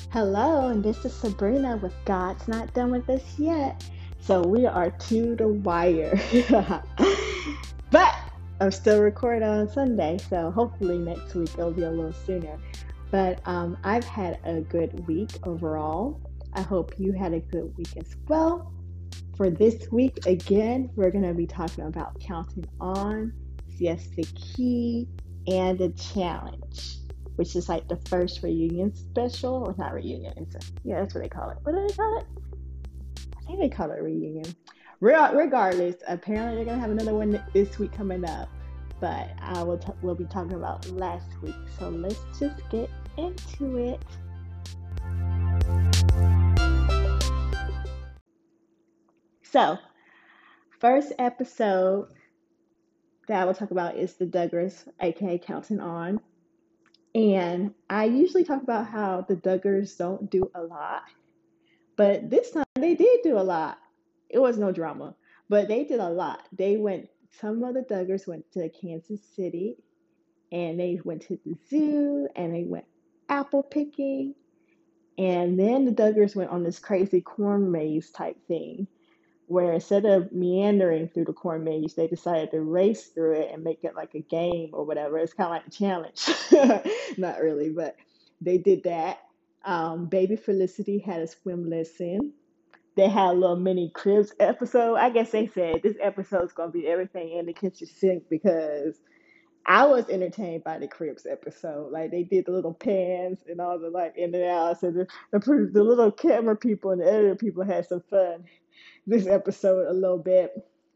Hello, and this is Sabrina with God's Not Done With Us Yet. So we are to the wire. But I'm still recording on Sunday, so hopefully next week it'll be a little sooner. But I've had a good week overall. I hope you had a good week as well. For this week, again, we're going to be talking about counting on, yes, the key, and the challenge, which is like the first reunion special, or not reunion, yeah, that's what they call it. What do they call it? I think they call it a reunion. Regardless, apparently they're going to have another one this week coming up, but we'll be talking about last week. So let's just get into it. So, first episode that I will talk about is the Duggars, aka Counting On. And I usually talk about how the Duggars don't do a lot, but this time they did do a lot. It was no drama, but they did a lot. Some of the Duggars went to Kansas City and they went to the zoo and they went apple picking. And then the Duggars went on this crazy corn maze type thing where instead of meandering through the corn maze, they decided to race through it and make it like a game or whatever. It's kind of like a challenge. Not really, but they did that. Baby Felicity had a swim lesson. They had a little mini cribs episode. I guess they said this episode is going to be everything in the kitchen sink because I was entertained by the cribs episode. Like they did the little pans and all the like in and out. So the little camera people and the editor people had some fun this episode a little bit.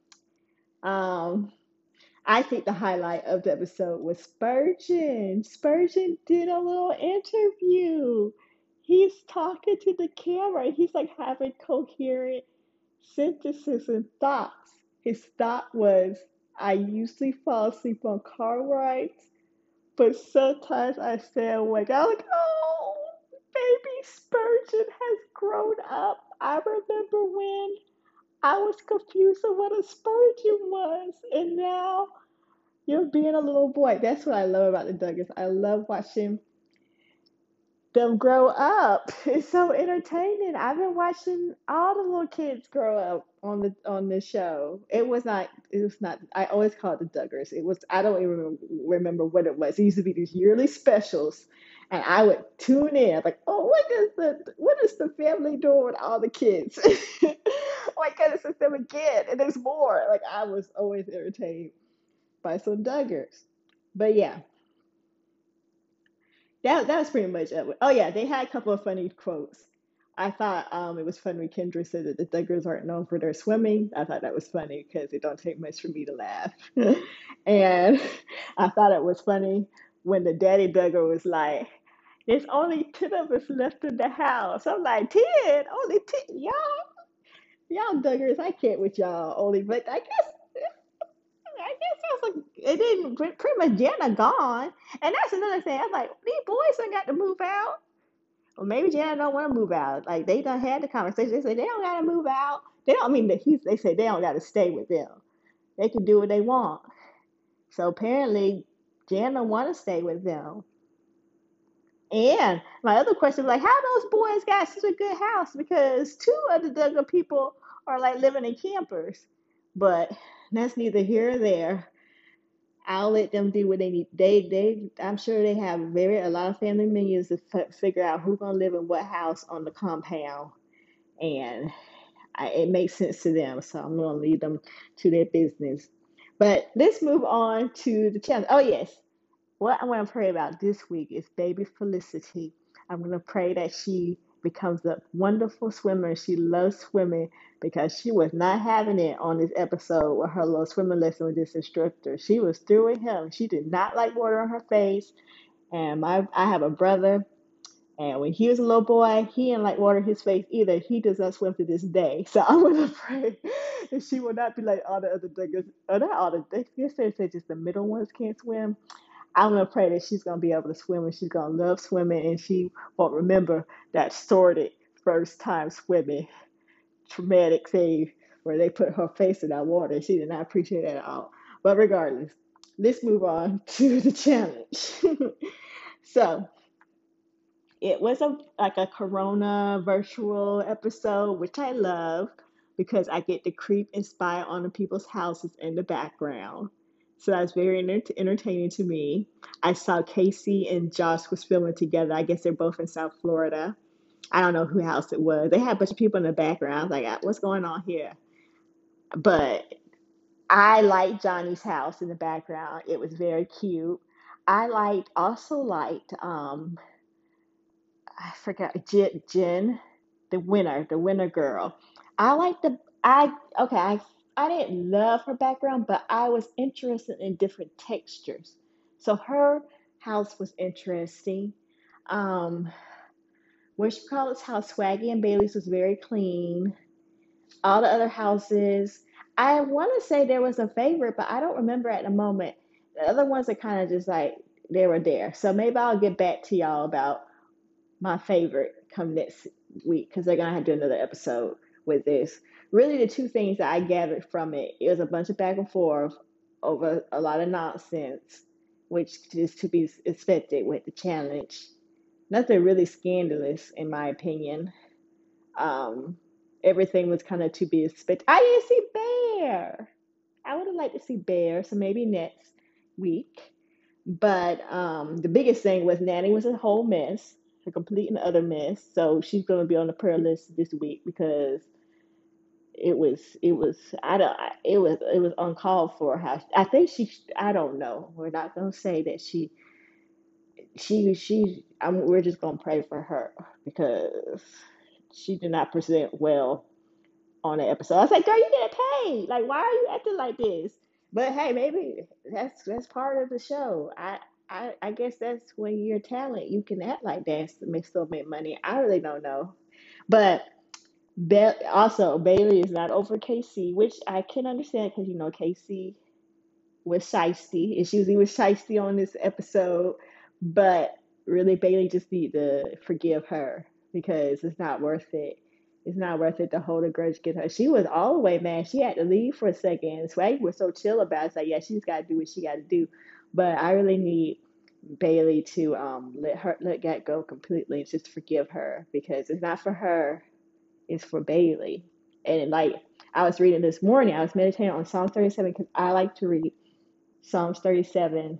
Um, I think the highlight of the episode was Spurgeon. Spurgeon did a little interview. He's talking to the camera. He's like having coherent sentences and thoughts. His thought was, I usually fall asleep on car rides, but sometimes I stay awake. I was like, oh, baby Spurgeon has grown up. I remember when I was confused on what a Spurgeon was, and now you're being a little boy. That's what I love about the Duggars. I love watching them grow up. It's so entertaining. I've been watching all the little kids grow up on the show. It was not. I always call it the Duggars. It was. I don't even remember what it was. It used to be these yearly specials, and I would tune in like, oh, what is the family doing with all the kids? Oh my goodness, it's them again, and there's more. Like I was always entertained by some Duggars, but yeah, that was pretty much it. Oh yeah, they had a couple of funny quotes. I thought it was funny when Kendra said that the Duggars aren't known for their swimming. I thought that was funny because it don't take much for me to laugh. And I thought it was funny when the daddy Duggar was like, "There's only 10 of us left in the house." I'm like, 10? Only 10? Y'all Duggars, I can't with y'all only, but I guess I was like, it didn't pretty much Jana gone, and that's another thing. I was like, these boys ain't got to move out. Or maybe Jana don't want to move out. Like they done had the conversation. They say they don't got to move out. They don't I mean they say they don't got to stay with them. They can do what they want. So apparently, Jana want to stay with them. And my other question was like, how those boys got such a good house? Because two of the Duggar people are like living in campers. But that's neither here or there. I'll let them do what they need. I'm sure they have a lot of family minions to figure out who's gonna live in what house on the compound, and it makes sense to them. So I'm gonna leave them to their business. But let's move on to the challenge. Oh yes, what I want to pray about this week is baby Felicity. I'm going to pray that she becomes a wonderful swimmer. She loves swimming because she was not having it on this episode with her little swimming lesson with this instructor. She was through with him. She did not like water on her face. And I have a brother, and when he was a little boy, he didn't like water his face either. He does not swim to this day. So I'm going to pray that she will not be like all the other Duggars. Or not all the, they say just the middle ones can't swim. I'm gonna pray that she's gonna be able to swim and she's gonna love swimming and she won't remember that sordid first time swimming traumatic thing where they put her face in that water. She did not appreciate that at all. But regardless, let's move on to the challenge. So it was a Corona virtual episode, which I love because I get to creep and spy on the people's houses in the background. So that's very entertaining to me. I saw Casey and Josh was filming together. I guess they're both in South Florida. I don't know who house it was. They had a bunch of people in the background. I was like, what's going on here? But I liked Johnny's house in the background. It was very cute. Also liked I forgot Jen, the winner girl. I like the I okay, I didn't love her background, but I was interested in different textures. So her house was interesting. Um, what you call this house, Swaggy and Bailey's was very clean. All the other houses, I want to say there was a favorite, but I don't remember at the moment. The other ones are kind of just like they were there. So maybe I'll get back to y'all about my favorite come next week because they're gonna have to do another episode with this. Really, the two things that I gathered from it is a bunch of back and forth over a lot of nonsense, which is to be expected with the challenge. Nothing really scandalous, in my opinion. Um, Everything was kind of to be expected. I didn't see Bear. I would have liked to see Bear, so maybe next week. But the biggest thing was Nanny was a whole mess, a complete and utter mess. So she's going to be on the prayer list this week because it was I don't it was uncalled for. How I think I don't know. We're not going to say that we're just going to pray for her because she did not present well on the episode. I was like, girl, you get paid. Like, why are you acting like this? But hey, maybe that's part of the show. I guess that's when you're talent, you can act like that to still make money. I really don't know. But also Bailey is not over KC, which I can understand because KC was shisty, and she was shisty on this episode. But really, Bailey just need to forgive her because it's not worth it. It's not worth it to hold a grudge against her. She was all the way mad. She had to leave for a second. Swag was so chill about it. It's like, yeah, she's got to do what she got to do. But I really need Bailey to let that go completely and just forgive her because it's not for her. It's for Bailey. And like I was reading this morning, I was meditating on Psalm 37 because I like to read Psalms 37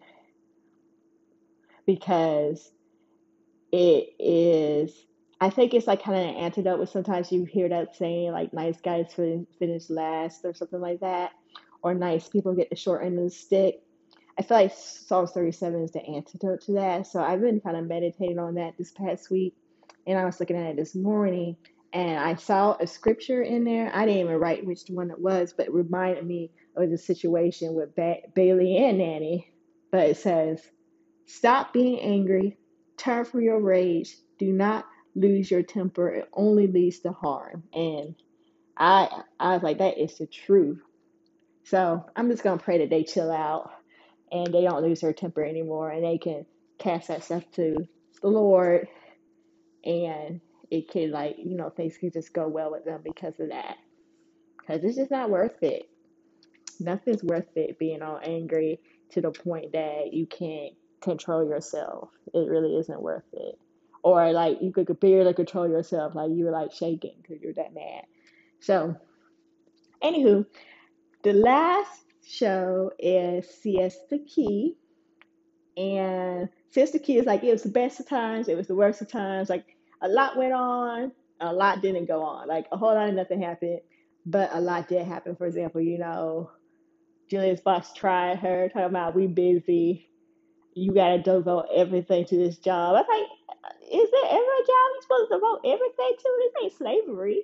because it is, I think it's like kind of an antidote, but sometimes you hear that saying like nice guys finish last or something like that, or nice people get the short end of the stick. I feel like Psalms 37 is the antidote to that. So I've been kind of meditating on that this past week, and I was looking at it this morning, and I saw a scripture in there. I didn't even write which one it was, but it reminded me of the situation with Bailey and Nanny. But it says, stop being angry, turn from your rage, do not lose your temper. It only leads to harm. And I was like, that is the truth. So I'm just gonna pray that they chill out and they don't lose their temper anymore and they can cast that stuff to the Lord and it can things can just go well with them because of that. Because it's just not worth it. Nothing's worth it being all angry to the point that you can't control yourself. It really isn't worth it. Or like you could barely control yourself, like you were like shaking because you're that mad. So, anywho, the last show is Siesta Key. And Siesta Key is like it was the best of times, it was the worst of times. Like a lot went on, a lot didn't go on. Like a whole lot of nothing happened, but a lot did happen. For example, Julia's boss tried her, talking about we busy. You gotta devote everything to this job. I was like, is there ever a job you're supposed to devote everything to? This ain't slavery.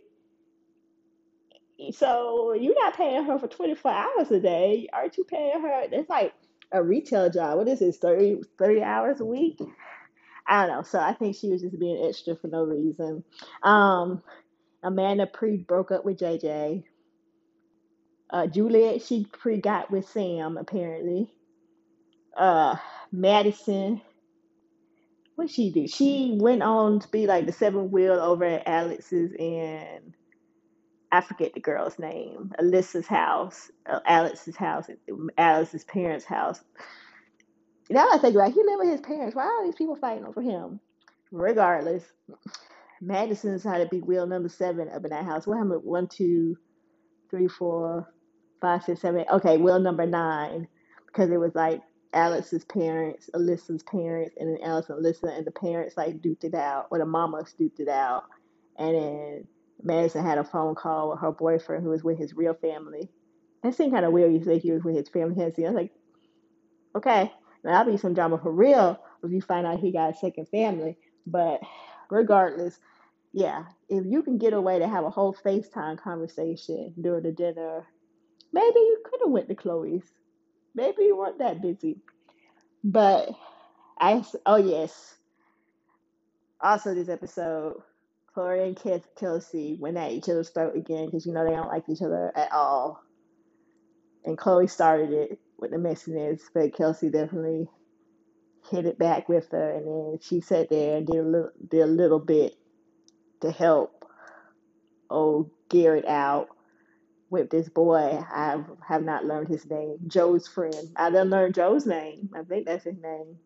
So you're not paying her for 24 hours a day. Aren't you paying her? It's like a retail job. What is this, 30 hours a week? I don't know. So I think she was just being extra for no reason. Um, Amanda pre broke up with JJ. Juliet, she pre got with Sam, apparently. uh Madison, what she do? She went on to be like the seventh wheel over at Alex's and I forget the girl's name. Alyssa's house, Alex's parents' house. Now I think like he lived with his parents. Why are these people fighting over him? Regardless, Madison decided to be wheel number seven up in that house. What happened? One, two, three, four, five, six, seven. Okay, wheel number nine, because it was like Alex's parents, Alyssa's parents, and then Alice and Alyssa, and the parents like duked it out, or the mamas duked it out, and then Madison had a phone call with her boyfriend who was with his real family. That seemed kind of weird. You say he was with his family. I was like, okay, now that'll be some drama for real if you find out he got a second family. But regardless, yeah, if you can get away to have a whole FaceTime conversation during the dinner, maybe you could have went to Chloe's. Maybe you weren't that busy. But oh yes, also this episode, Chloe and Kelsey went at each other's throat again because you know they don't like each other at all. And Chloe started it with the messiness, but Kelsey definitely hit it back with her, and then she sat there and did a little bit to help old Garrett out with this boy. I have not learned his name. Joe's friend. I done learned Joe's name. I think that's his name.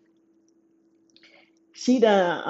She done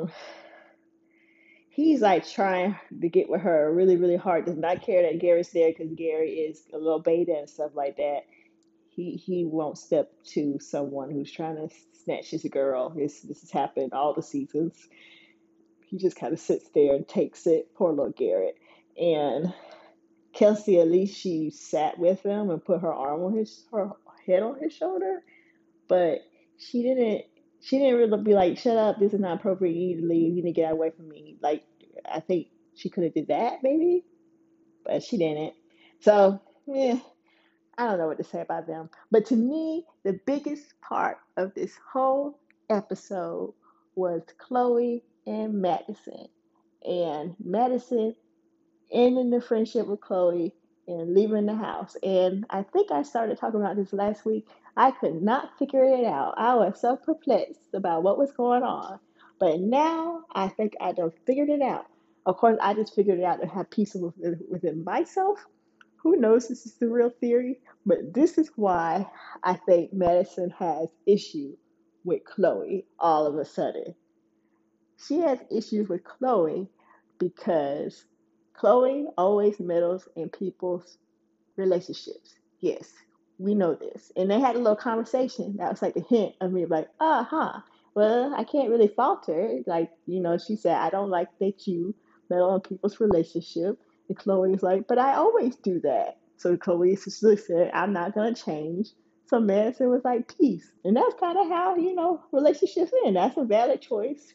he's like trying to get with her really, really hard. Does not care that Gary's there because Gary is a little beta and stuff like that. He won't step to someone who's trying to snatch his girl. This has happened all the seasons. He just kind of sits there and takes it. Poor little Garrett. And Kelsey, at least she sat with him and put her arm on her head on his shoulder, but she didn't she didn't really be like, shut up, this is not appropriate, you need to leave, you need to get away from me. Like, I think she could have did that maybe, but she didn't. So yeah, I don't know what to say about them. But to me, the biggest part of this whole episode was Chloe and Madison. And Madison ending the friendship with Chloe and leaving the house. And I think I started talking about this last week. I could not figure it out. I was so perplexed about what was going on. But now I think I done figured it out. Of course, I just figured it out to have peace within myself. Who knows this is the real theory? But this is why I think Madison has issue with Chloe all of a sudden. She has issues with Chloe because Chloe always meddles in people's relationships. Yes, we know this. And they had a little conversation that was like a hint of me, like, well, I can't really fault her. Like, she said, I don't like that you meddle in people's relationship. And Chloe's like, but I always do that. So Chloe said, I'm not going to change. So Madison was like, peace. And that's kind of how, relationships end. That's a valid choice.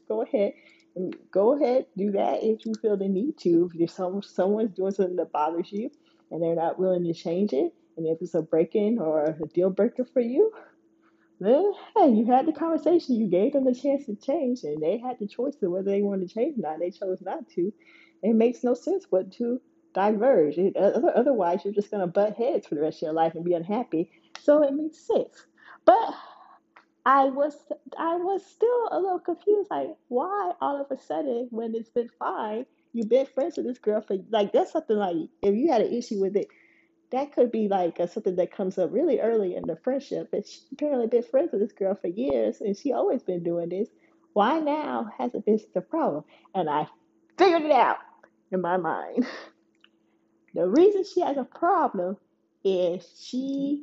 Go ahead, do that if you feel the need to. If someone's doing something that bothers you and they're not willing to change it, and if it's a break-in or a deal breaker for you, then hey, you had the conversation. You gave them the chance to change, and they had the choice of whether they wanted to change or not. They chose not to. It makes no sense but to diverge. Otherwise, you're just gonna butt heads for the rest of your life and be unhappy. So it makes sense. But I was I was still a little confused, like why all of a sudden when it's been fine, you've been friends with this girl for like that's something like if you had an issue with it, that could be like something that comes up really early in the friendship. But she apparently been friends with this girl for years and she always been doing this. Why now hasn't been the problem? And I figured it out in my mind. The reason she has a problem is she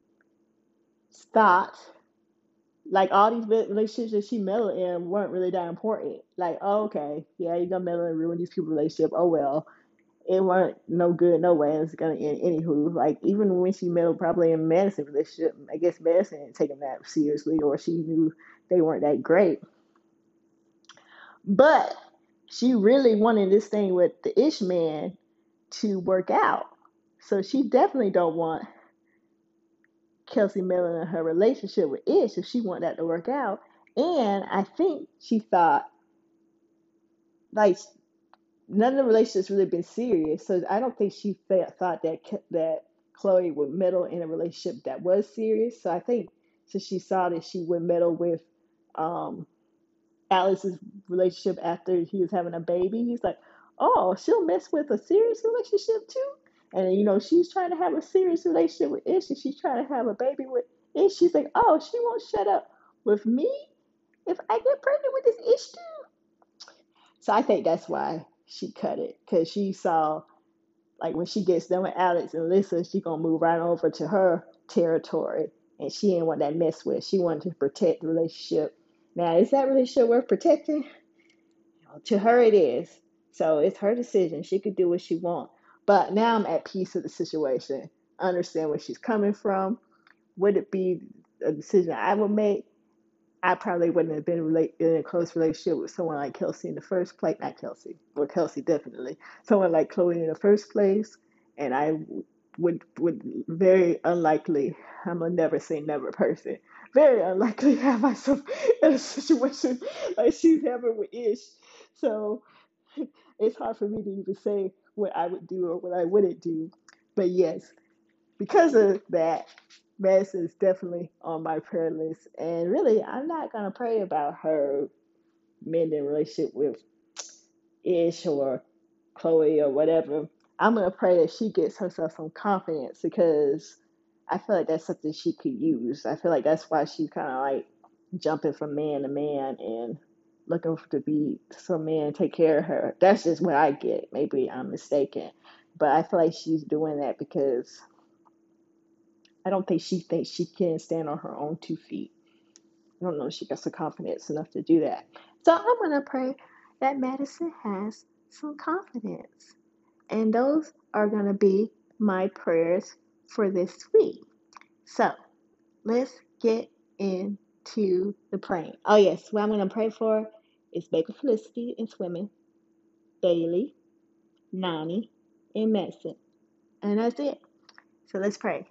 thought like all these relationships that she meddled in weren't really that important. Like, oh, okay, yeah, you're gonna meddle and ruin these people's relationship. Oh well, it weren't no good, no way. It's gonna end anywho. Like even when she meddled probably in Madison's relationship, I guess Madison didn't take them that seriously, or she knew they weren't that great. But she really wanted this thing with the Ish man to work out, so she definitely don't want Kelsey Miller and her relationship with Ish if she want that to work out. And I think she thought like none of the relationships really been serious, so I don't think she thought that Chloe would meddle in a relationship that was serious. So I think since she saw that she would meddle with um, Alice's relationship after he was having a baby, he's like, oh, she'll mess with a serious relationship too. And she's trying to have a serious relationship with Ish, and she's trying to have a baby with Ish. She's like, oh, she won't shut up with me. if I get pregnant with this ish too. So I think that's why she cut it, because she saw, like, when she gets done with Alex and Lisa, she gonna move right over to her territory, and she didn't want that mess with. She wanted to protect the relationship. Now, is that relationship worth protecting? To her, it is. So it's her decision. She could do what she wants. But now I'm at peace with the situation. I understand where she's coming from. Would it be a decision I would make? I probably wouldn't have been in a close relationship with someone like Kelsey in the first place. Not Kelsey, or Kelsey definitely. Someone like Chloe in the first place. And I would very unlikely, I'm a never say never person, very unlikely have myself in a situation like she's having with Ish. So it's hard for me to even say what I would do or what I wouldn't do. But yes, because of that, Madison is definitely on my prayer list. And really, I'm not going to pray about her mending relationship with Ish or Chloe or whatever. I'm going to pray that she gets herself some confidence, because I feel like that's something she could use. I feel like that's why she's kind of like jumping from man to man and looking to be some man take care of her. That's just what I get. Maybe I'm mistaken. But I feel like she's doing that because I don't think she thinks she can stand on her own 2 feet. I don't know if she got the confidence enough to do that. So I'm going to pray that Madison has some confidence. And those are going to be my prayers for this week. So let's get into the praying. Oh, yes. What I'm going to pray for is Baker Felicity in swimming, Bailey, Nani, and Madison. And that's it. So let's pray.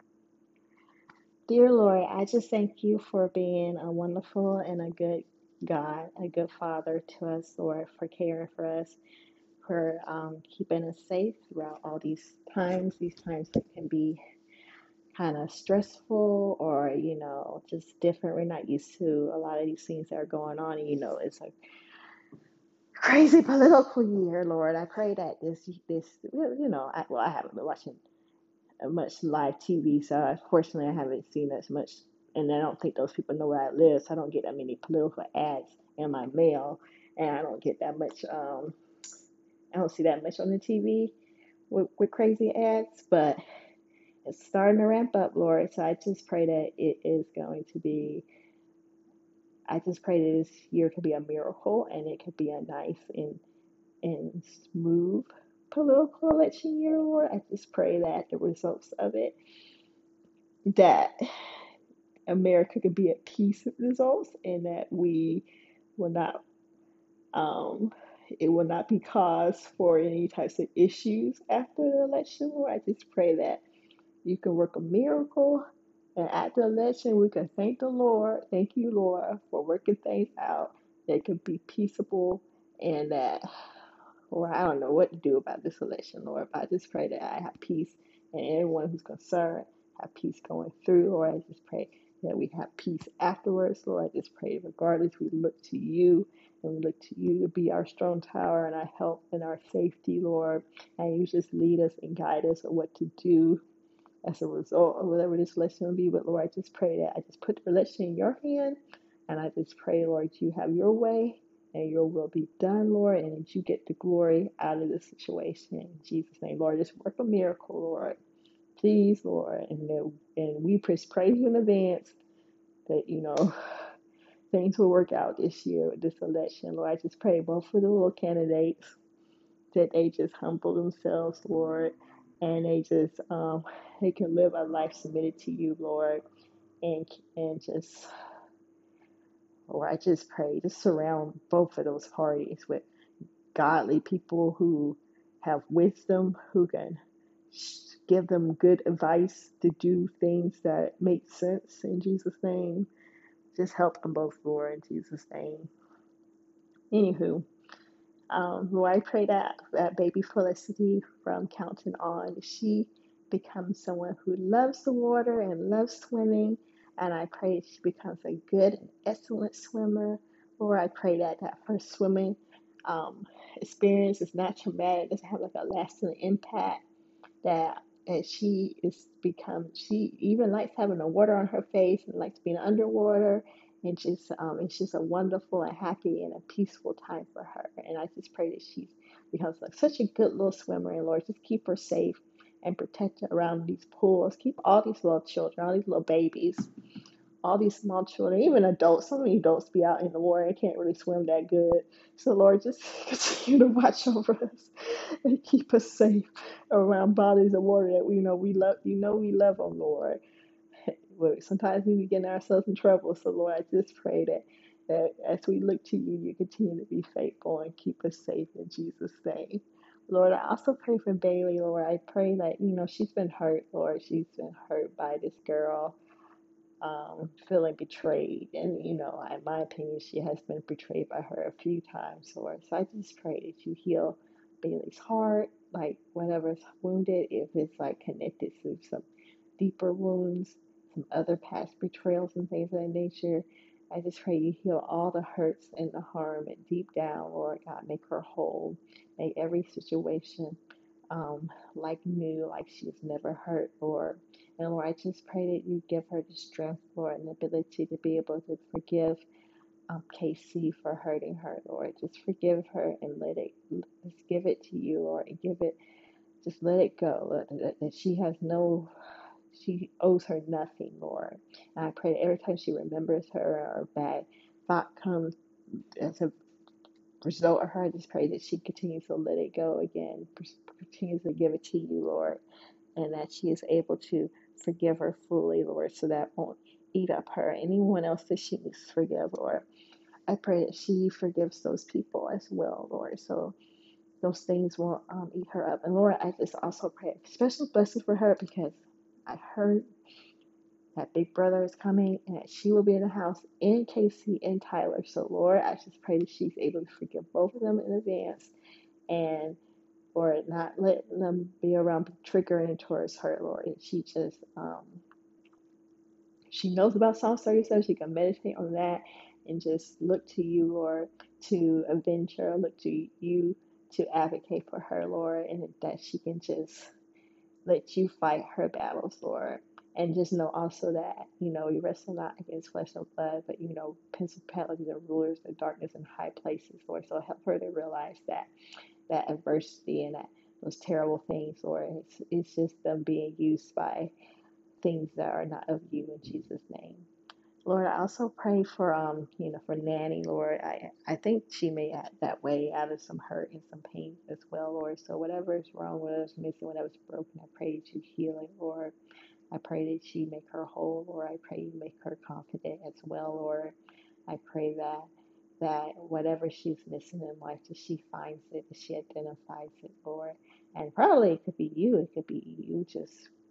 Dear Lord, I just thank you for being a wonderful and a good God, a good Father to us, Lord, for caring for us, for keeping us safe throughout all these times that can be kind of stressful or, just different. We're not used to a lot of these things that are going on. And, it's a crazy political year, Lord. I pray that I haven't been watching much live TV, so unfortunately I haven't seen as much, and I don't think those people know where I live, so I don't get that many political ads in my mail, and I don't get that much. I don't see that much on the TV with crazy ads, but it's starting to ramp up, Lord. So I just pray that it is going to be. I just pray that this year could be a miracle, and it could be a nice and smooth political election year, Lord. I just pray that the results of it, that America could be at peace with results, and that we will not, um, it will not be cause for any types of issues after the election, Lord. I just pray that you can work a miracle, and at the election we can thank the Lord, thank you, Lord, for working things out that could be peaceable, and that, or I don't know what to do about this election, Lord, but I just pray that I have peace, and everyone who's concerned have peace going through, Lord. I just pray that we have peace afterwards, Lord. I just pray regardless, we look to you, and we look to you to be our strong tower and our help and our safety, Lord. And you just lead us and guide us on what to do as a result of whatever this election will be. But Lord, I just pray that I just put the election in your hand, and I just pray, Lord, you have your way and your will be done, Lord, and that you get the glory out of this situation. In Jesus' name, Lord, just work a miracle, Lord. Please, Lord, and we praise you in advance that, things will work out this year with this election. Lord, I just pray both for the little candidates that they just humble themselves, Lord, and they can live a life submitted to you, Lord, and just, Lord, I just pray, just surround both of those parties with godly people who have wisdom, who can give them good advice to do things that make sense in Jesus' name. Just help them both, Lord, in Jesus' name. Anywho, Lord, I pray that baby Felicity from Counting On, she becomes someone who loves the water and loves swimming. And I pray she becomes a good and excellent swimmer. Lord, I pray that her swimming experience is not traumatic, doesn't have like a lasting impact. That and she even likes having the water on her face and likes being underwater, And just it's just a wonderful and happy and a peaceful time for her. And I just pray that she becomes like such a good little swimmer. And Lord, just keep her safe and protect her around these pools. Keep all these little children, all these little babies, all these small children, even adults. So many adults be out in the water and can't really swim that good. So Lord, just continue to watch over us and keep us safe around bodies of water that we know we love. You know we love them, Lord. But sometimes we be getting ourselves in trouble. So Lord, I just pray that as we look to you, you continue to be faithful and keep us safe in Jesus' name. Lord, I also pray for Bailey, Lord. I pray that, she's been hurt, Lord. She's been hurt by this girl, feeling betrayed. And, in my opinion, she has been betrayed by her a few times, Lord. So I just pray that you heal Bailey's heart, like whatever's wounded, if it's like connected to some deeper wounds, some other past betrayals and things of that nature. I just pray you heal all the hurts and the harm and deep down, Lord God, make her whole, make every situation like new, like she's never hurt, Lord. And Lord, I just pray that you give her the strength, Lord, and the ability to be able to forgive Casey for hurting her, Lord. Just forgive her and just give it to you, Lord, and just let it go. That she owes her nothing, Lord. And I pray that every time she remembers her or a bad thought comes as a result of her, I just pray that she continues to let it go again, continues to give it to you, Lord, and that she is able to forgive her fully, Lord, so that won't eat up her. Anyone else that she needs to forgive, Lord. I pray that she forgives those people as well, Lord, so those things won't eat her up. And Lord, I just also pray a special blessing for her because I heard that Big Brother is coming and that she will be in the house and Casey and Tyler. So Lord, I just pray that she's able to forgive both of them in advance and or not let them be around triggering towards her, Lord. And she knows about Psalm 37. She can meditate on that and just look to you, Lord, to avenge her, look to you to advocate for her, Lord, and that she can just let you fight her battles, Lord. And just know also that, you wrestle not against flesh and blood, but, principalities and rulers of darkness in high places, Lord. So help her to realize that adversity and those terrible things, Lord, it's just them being used by things that are not of you in Jesus' name. Lord, I also pray for for Nanny, Lord. I think she may act that way out of some hurt and some pain as well, Lord. So whatever is wrong, whatever's missing, whatever's broken, I pray that you heal it, Lord. I pray that you make her whole, Lord. I pray you make her confident as well, Lord. I pray that whatever she's missing in life, that she finds it, that she identifies it, Lord. And probably it could be you. It could be you just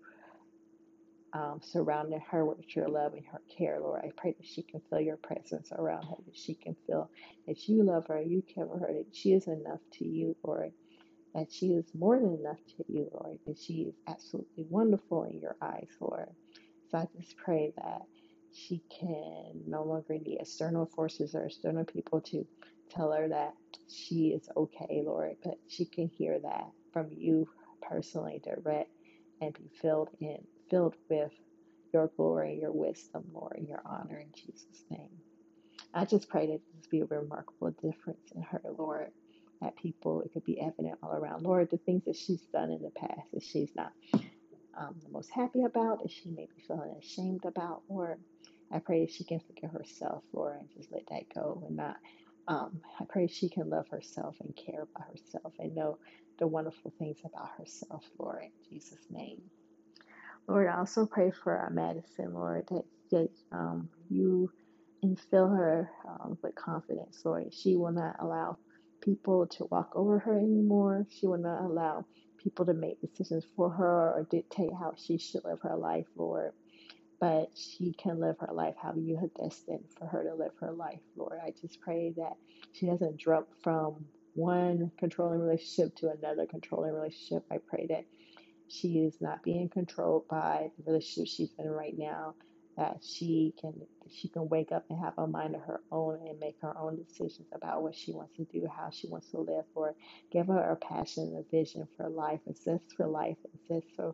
surrounding her with your love and her care, Lord. I pray that she can feel your presence around her, that she can feel that you love her, you care for her, that she is enough to you, Lord, that she is more than enough to you, Lord, that she is absolutely wonderful in your eyes, Lord. So I just pray that she can no longer need external forces or external people to tell her that she is okay, Lord, but she can hear that from you personally, direct, and be filled with your glory, your wisdom, Lord, and your honor in Jesus' name. I just pray that this be a remarkable difference in her, Lord, that people, it could be evident all around. Lord, the things that she's done in the past that she's not the most happy about, that she may be feeling ashamed about, Lord, I pray that she can forgive herself, Lord, and just let that go and not. I pray she can love herself and care about herself and know the wonderful things about herself, Lord, in Jesus' name. Lord, I also pray for Madison, Lord, that you infill her with confidence, Lord. She will not allow people to walk over her anymore. She will not allow people to make decisions for her or dictate how she should live her life, Lord. But she can live her life how you have destined for her to live her life, Lord. I just pray that she doesn't jump from one controlling relationship to another controlling relationship. I pray that she is not being controlled by the relationship she's in right now, that she can wake up and have a mind of her own and make her own decisions about what she wants to do, how she wants to live, or give her a passion and a vision for life, a zest for life, a zest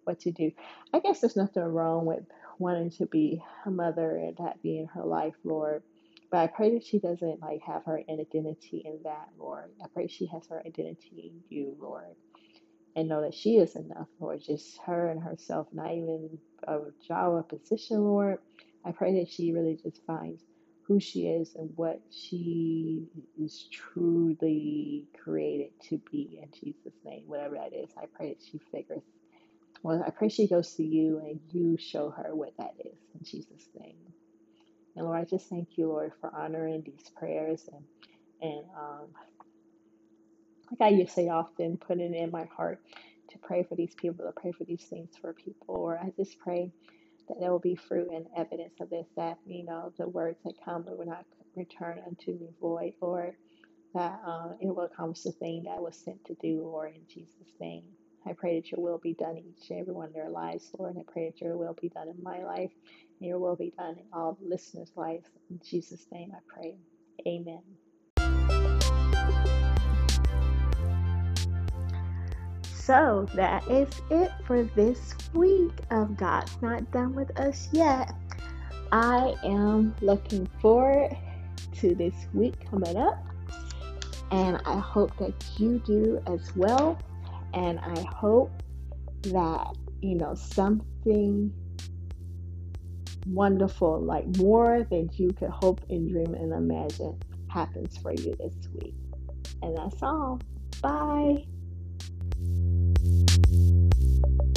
what to do. I guess there's nothing wrong with wanting to be a mother and that being her life, Lord. But I pray that she doesn't like have her identity in that, Lord. I pray she has her identity in you, Lord, and know that she is enough, Lord. Just her and herself, not even a job or position, Lord. I pray that she really just finds who she is and what she is truly created to be in Jesus' name, whatever that is. I pray that she figures. Well, I pray she goes to you and you show her what that is in Jesus' name. And Lord, I just thank you, Lord, for honoring these prayers and like I used to say often, putting it in my heart to pray for these people, to pray for these things for people. Or I just pray that there will be fruit and evidence of this, that, the words that come will not return unto me void, Lord, that it will accomplish the thing that was sent to do, Lord, in Jesus' name. I pray that your will be done in each and every one of their lives, Lord. And I pray that your will be done in my life and your will be done in all the listeners' lives. In Jesus' name I pray. Amen. So that is it for this week of God's Not Done With Us Yet. I am looking forward to this week coming up, and I hope that you do as well. And I hope that, something wonderful, like more than you could hope and dream and imagine, happens for you this week. And that's all. Bye.